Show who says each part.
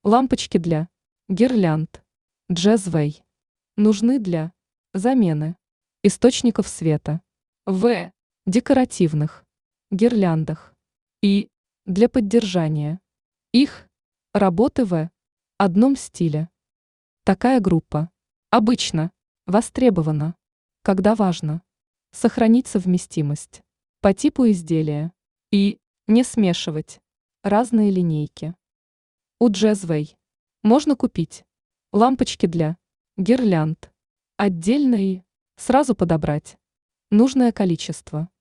Speaker 1: Лампочки для гирлянд Джезвей нужны для замены источников света в декоративных гирляндах и для поддержания их работы в одном стиле. Такая группа обычно востребована, когда важно сохранить совместимость по типу изделия и не смешивать разные линейки. У Джезвей можно купить лампочки для гирлянд отдельно и сразу подобрать нужное количество.